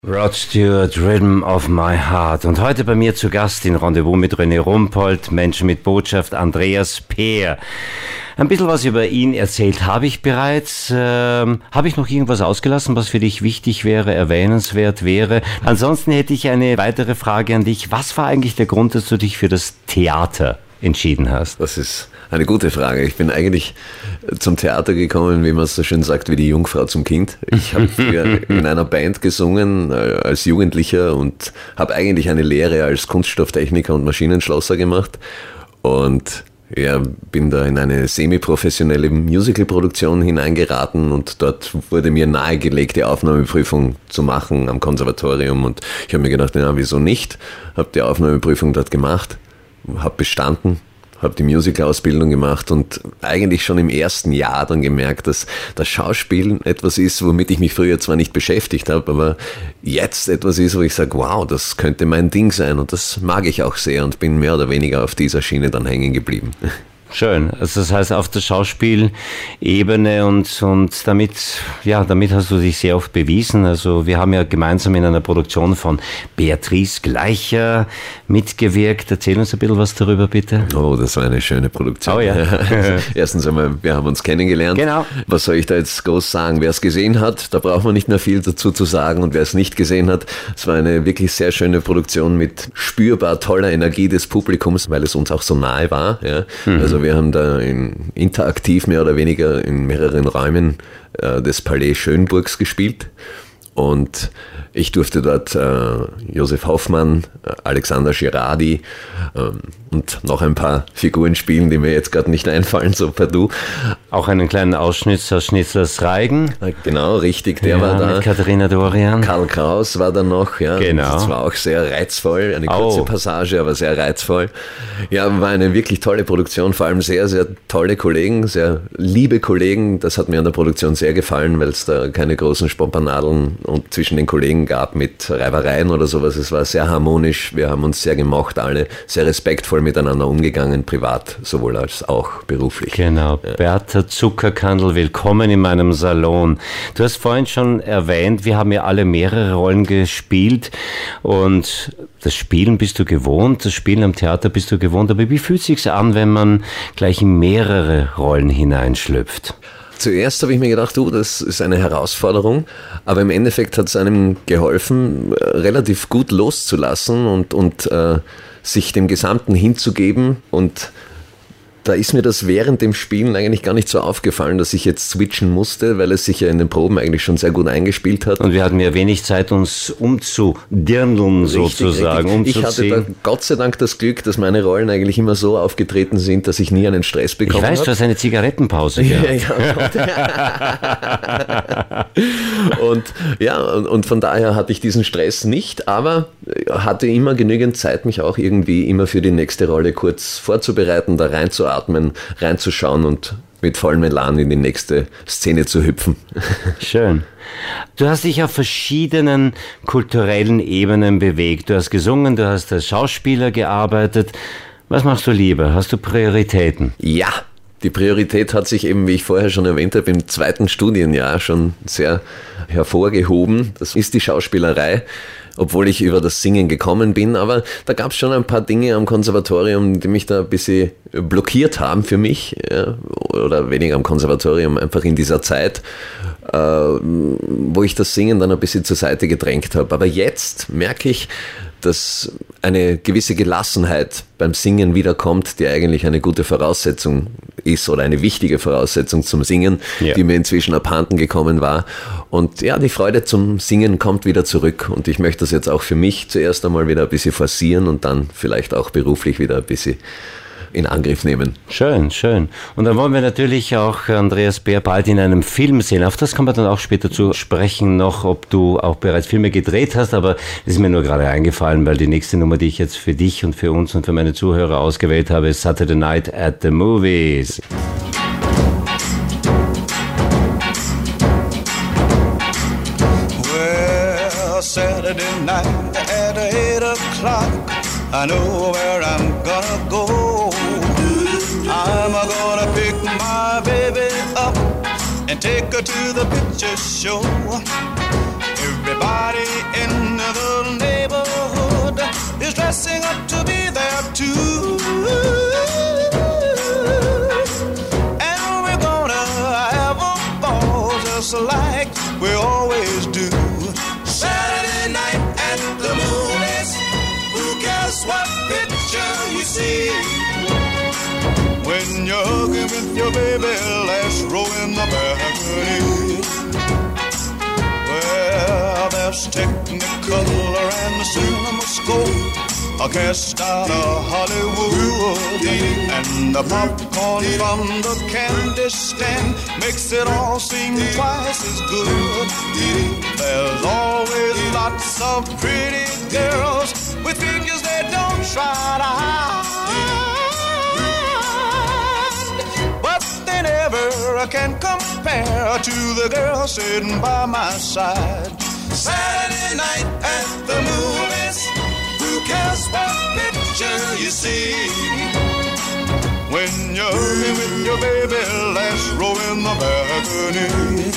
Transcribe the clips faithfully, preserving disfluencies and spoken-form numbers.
Rod Stewart, Rhythm of My Heart. Und heute bei mir zu Gast in Rendezvous mit René Rumpold, Menschen mit Botschaft, Andreas Peer. Ein bisschen was über ihn erzählt habe ich bereits. Ähm, habe ich noch irgendwas ausgelassen, was für dich wichtig wäre, erwähnenswert wäre? Ansonsten hätte ich eine weitere Frage an dich. Was war eigentlich der Grund, dass du dich für das Theater entschieden hast? Das ist eine gute Frage. Ich bin eigentlich zum Theater gekommen, wie man es so schön sagt, wie die Jungfrau zum Kind. Ich habe früher in einer Band gesungen als Jugendlicher und habe eigentlich eine Lehre als Kunststofftechniker und Maschinenschlosser gemacht und ja, bin da in eine semi-professionelle Musical-Produktion hineingeraten und dort wurde mir nahegelegt, die Aufnahmeprüfung zu machen am Konservatorium und ich habe mir gedacht, na, wieso nicht? Habe die Aufnahmeprüfung dort gemacht, habe bestanden, habe die Musical-Ausbildung gemacht und eigentlich schon im ersten Jahr dann gemerkt, dass das Schauspiel etwas ist, womit ich mich früher zwar nicht beschäftigt habe, aber jetzt etwas ist, wo ich sage, wow, das könnte mein Ding sein und das mag ich auch sehr und bin mehr oder weniger auf dieser Schiene dann hängen geblieben. Schön. Also das heißt auf der Schauspielebene und, und damit, ja, damit hast du dich sehr oft bewiesen. Also wir haben ja gemeinsam in einer Produktion von Beatrice Gleicher mitgewirkt. Erzähl uns ein bisschen was darüber, bitte. Oh, das war eine schöne Produktion. Oh ja. Erstens einmal, wir haben uns kennengelernt. Genau. Was soll ich da jetzt groß sagen? Wer es gesehen hat, da braucht man nicht mehr viel dazu zu sagen und wer es nicht gesehen hat, es war eine wirklich sehr schöne Produktion mit spürbar toller Energie des Publikums, weil es uns auch so nahe war. Ja. Mhm. Also wir haben da in, interaktiv mehr oder weniger in mehreren Räumen äh, des Palais Schönburgs gespielt und ich durfte dort äh, Josef Hoffmann, äh, Alexander Girardi ähm, und noch ein paar Figuren spielen, die mir jetzt gerade nicht einfallen, so per Du. Auch einen kleinen Ausschnitt aus Schnitzlers Reigen. Genau, richtig, der ja, war da. Mit Katharina Dorian. Karl Kraus war da noch, ja. Genau. Das war auch sehr reizvoll, eine kurze oh. Passage, aber sehr reizvoll. Ja, war eine wirklich tolle Produktion, vor allem sehr, sehr tolle Kollegen, sehr liebe Kollegen. Das hat mir an der Produktion sehr gefallen, weil es da keine großen Spompanadeln und zwischen den Kollegen gab mit Reibereien oder sowas. Es war sehr harmonisch, wir haben uns sehr gemocht, alle sehr respektvoll miteinander umgegangen, privat sowohl als auch beruflich. Genau, ja. Bertha Zuckerkandl, willkommen in meinem Salon. Du hast vorhin schon erwähnt, wir haben ja alle mehrere Rollen gespielt und das Spielen bist du gewohnt, das Spielen am Theater bist du gewohnt, aber wie fühlt es sich an, wenn man gleich in mehrere Rollen hineinschlüpft? Zuerst habe ich mir gedacht, du, das ist eine Herausforderung, aber im Endeffekt hat es einem geholfen, relativ gut loszulassen und, und äh, sich dem Gesamten hinzugeben und da ist mir das während dem Spielen eigentlich gar nicht so aufgefallen, dass ich jetzt switchen musste, weil es sich ja in den Proben eigentlich schon sehr gut eingespielt hat. Und wir hatten ja wenig Zeit, uns umzudirndeln sozusagen, umzuziehen. Ich hatte da Gott sei Dank das Glück, dass meine Rollen eigentlich immer so aufgetreten sind, dass ich nie einen Stress bekommen habe. Ich weiß, du hast eine Zigarettenpause gehabt. Ja, ja. und ja, und von daher hatte ich diesen Stress nicht, aber hatte immer genügend Zeit, mich auch irgendwie immer für die nächste Rolle kurz vorzubereiten, da reinzuatmen, reinzuschauen und mit vollem Elan in die nächste Szene zu hüpfen. Schön. Du hast dich auf verschiedenen kulturellen Ebenen bewegt. Du hast gesungen, du hast als Schauspieler gearbeitet. Was machst du lieber? Hast du Prioritäten? Ja, die Priorität hat sich eben, wie ich vorher schon erwähnt habe, im zweiten Studienjahr schon sehr hervorgehoben. Das ist die Schauspielerei, obwohl ich über das Singen gekommen bin. Aber da gab es schon ein paar Dinge am Konservatorium, die mich da ein bisschen blockiert haben für mich. Ja, oder weniger am Konservatorium, einfach in dieser Zeit, äh, wo ich das Singen dann ein bisschen zur Seite gedrängt habe. Aber jetzt merke ich, dass eine gewisse Gelassenheit beim Singen wiederkommt, die eigentlich eine gute Voraussetzung ist oder eine wichtige Voraussetzung zum Singen, ja. die mir inzwischen abhanden gekommen war. Und ja, die Freude zum Singen kommt wieder zurück und ich möchte das jetzt auch für mich zuerst einmal wieder ein bisschen forcieren und dann vielleicht auch beruflich wieder ein bisschen in Angriff nehmen. Schön, schön. Und dann wollen wir natürlich auch Andreas Peer bald in einem Film sehen. Auf das kann man dann auch später zu sprechen noch, ob du auch bereits Filme gedreht hast, aber es ist mir nur gerade eingefallen, weil die nächste Nummer, die ich jetzt für dich und für uns und für meine Zuhörer ausgewählt habe, ist Saturday Night at the Movies. Well, Saturday night at eight o'clock, I know where I'm gonna go. I'm gonna pick my baby up and take her to the picture show. Everybody Everybody in the neighborhood is dressing up to be there too. And we're gonna have a ball just like we always do. Saturday night at the movies, who cares what picture you see? When you're hugging with your baby, let's roll in the balcony. Well, there's Technicolor and the CinemaScope, a cast out of Hollywood, and the popcorn from the candy stand makes it all seem twice as good. There's always lots of pretty girls with figures they don't try to hide, but they never can compare to the girl sitting by my side. Saturday night at the movies, who cares what picture you see? When you're with your baby, let's roll in the balcony.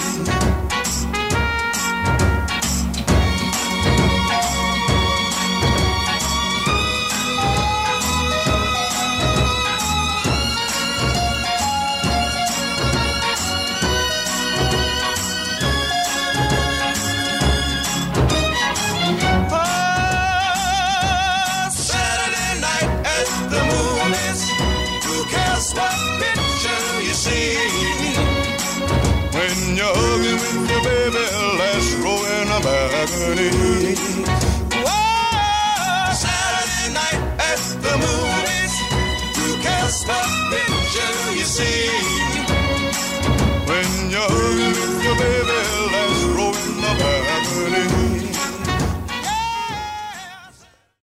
What picture you see? When you're hugging with your baby, let's roll in a balcony. Whoa, Saturday night at the movies, who cares what picture you see? When you're hugging with your baby,